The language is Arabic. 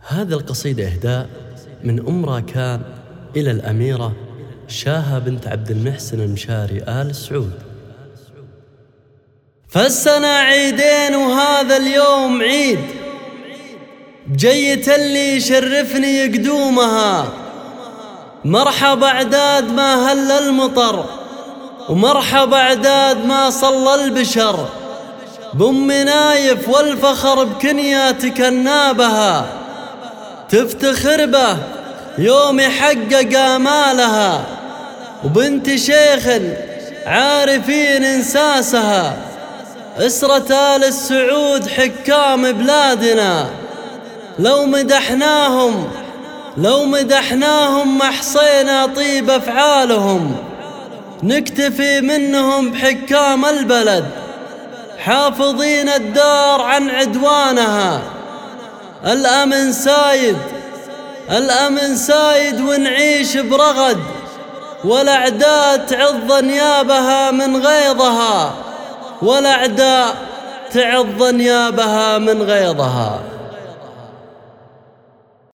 هذه القصيدة إهداء من أم راكان إلى الأميرة شاهة بنت عبد المحسن المشاري آل سعود. فالسنة عيدين وهذا اليوم عيد، بجية اللي يشرفني قدومها. مرحبا عداد ما هل المطر، ومرحبا عداد ما صلى البشر، بأم نايف والفخر بكنياتك النابها، تفتخر به يوم يحقق آمالها، وبنت شيخ عارفين انساسها. أسرة آل السعود حكام بلادنا، لو مدحناهم ما حصينا طيب أفعالهم. نكتفي منهم بحكام البلد، حافظين الدار عن عدوانها. الأمن سايد ونعيش برغد، والأعداء تعض نيابها من غيظها.